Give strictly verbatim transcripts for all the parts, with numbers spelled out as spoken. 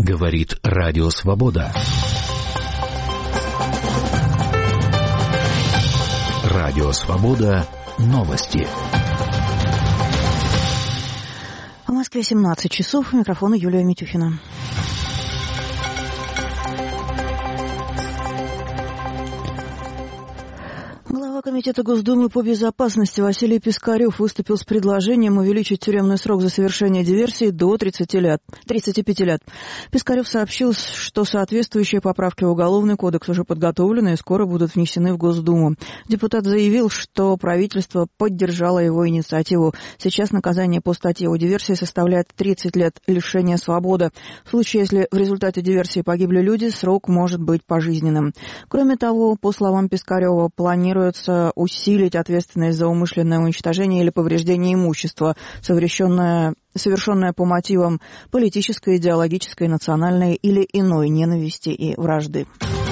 Говорит Радио Свобода. Радио Свобода. Новости. В Москве семнадцать часов. У микрофона Юлия Митюхина. Глава Комитета Госдумы по безопасности Василий Пискарев выступил с предложением увеличить тюремный срок за совершение диверсии до тридцати лет, тридцати пяти лет. Пискарев сообщил, что соответствующие поправки в Уголовный кодекс уже подготовлены и скоро будут внесены в Госдуму. Депутат заявил, что правительство поддержало его инициативу. Сейчас наказание по статье о диверсии составляет тридцать лет лишения свободы. В случае, если в результате диверсии погибли люди, срок может быть пожизненным. Кроме того, по словам Пискарева, планируется усилить ответственность за умышленное уничтожение или повреждение имущества, совершенное, совершенное по мотивам политической, идеологической, национальной или иной ненависти и вражды.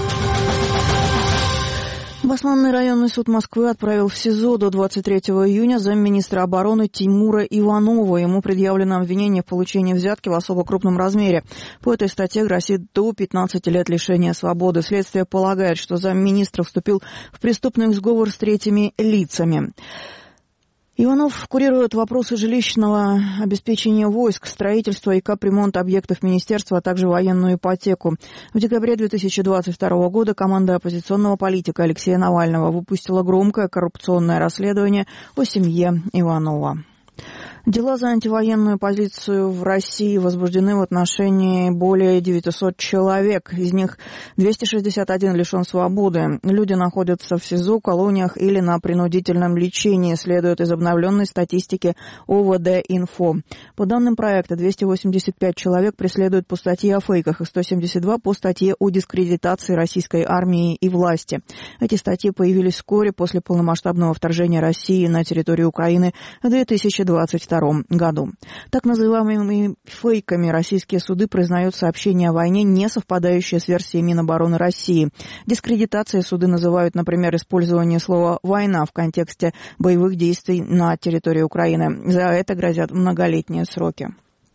Басманный районный суд Москвы отправил в СИЗО до двадцать третьего июня замминистра обороны Тимура Иванова. Ему предъявлено обвинение в получении взятки в особо крупном размере. По этой статье грозит до пятнадцати лет лишения свободы. Следствие полагает, что замминистра вступил в преступный сговор с третьими лицами. Иванов курирует вопросы жилищного обеспечения войск, строительства и капремонта объектов министерства, а также военную ипотеку. В декабре две тысячи двадцать второго года команда оппозиционного политика Алексея Навального выпустила громкое коррупционное расследование о семье Иванова. Дела за антивоенную позицию в России возбуждены в отношении более девятисот человек. Из них двести шестьдесят один лишен свободы. Люди находятся в СИЗО, колониях или на принудительном лечении, следует из обновленной статистики о вэ дэ-инфо. По данным проекта, двести восемьдесят пять человек преследуют по статье о фейках и сто семьдесят два по статье о дискредитации российской армии и власти. Эти статьи появились вскоре после полномасштабного вторжения России на территорию Украины в две тысячи двадцать втором году. Так называемыми фейками российские суды признают сообщения о войне, не совпадающие с версией Минобороны России. Дискредитацией суды называют, например, использование слова «война» в контексте боевых действий на территории Украины. За это грозят многолетние сроки.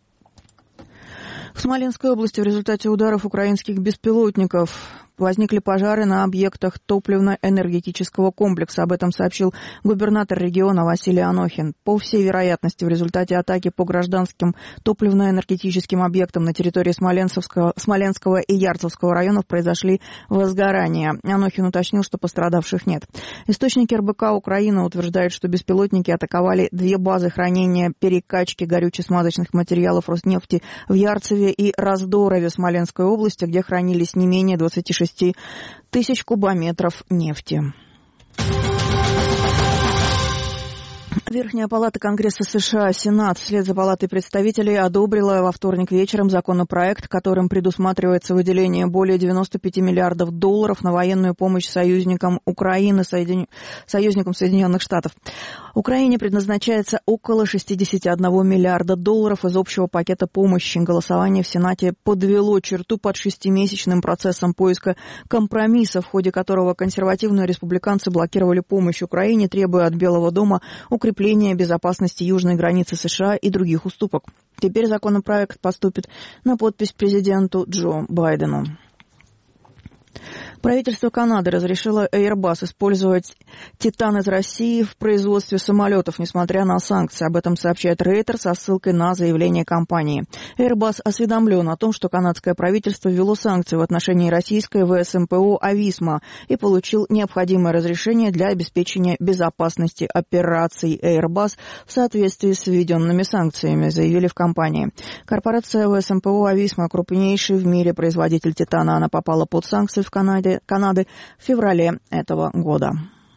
В Смоленской области в результате ударов украинских беспилотников возникли пожары на объектах топливно-энергетического комплекса. Об этом сообщил губернатор региона Василий Анохин. По всей вероятности, в результате атаки по гражданским топливно-энергетическим объектам на территории Смоленского, Смоленского и Ярцевского районов произошли возгорания. Анохин уточнил, что пострадавших нет. Источники эр бэ ка Украины утверждают, что беспилотники атаковали две базы хранения перекачки горюче-смазочных материалов Роснефти в Ярцеве и Раздорове Смоленской области, где хранились не менее двадцати шести тысяч кубометров нефти. Верхняя палата Конгресса США, Сенат, вслед за Палатой представителей, одобрила во вторник вечером законопроект, которым предусматривается выделение более девяноста пяти миллиардов долларов на военную помощь союзникам Украины, соедин... союзникам Соединенных Штатов. Украине предназначается около шестидесяти одного миллиарда долларов из общего пакета помощи. Голосование в Сенате подвело черту под шестимесячным процессом поиска компромисса, в ходе которого консервативные республиканцы блокировали помощь Украине, требуя от Белого дома укрепления безопасности южной границы США и других уступок. Теперь законопроект поступит на подпись президенту Джо Байдену. Правительство Канады разрешило Airbus использовать «Титан» из России в производстве самолетов, несмотря на санкции. Об этом сообщает Рейтер со ссылкой на заявление компании. Airbus осведомлен о том, что канадское правительство ввело санкции в отношении российской вэ эс эм пэ о «Ависма» и получил необходимое разрешение для обеспечения безопасности операций Airbus в соответствии с введенными санкциями, заявили в компании. Корпорация вэ эс эм пэ о «Ависма» — крупнейший в мире производитель «Титана». Она попала под санкции в Канаде Канады в феврале этого года.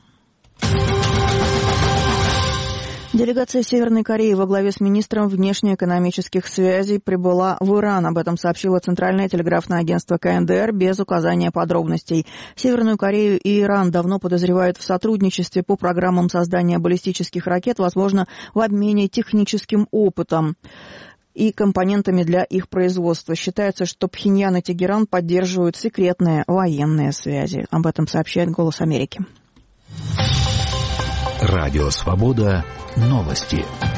Делегация Северной Кореи во главе с министром внешнеэкономических связей прибыла в Иран. Об этом сообщило Центральное телеграфное агентство ка эн дэ эр без указания подробностей. Северную Корею и Иран давно подозревают в сотрудничестве по программам создания баллистических ракет, возможно, в обмене техническим опытом и компонентами для их производства. Считается, что Пхеньян и Тегеран поддерживают секретные военные связи. Об этом сообщает «Голос Америки». Радио «Свобода». Новости.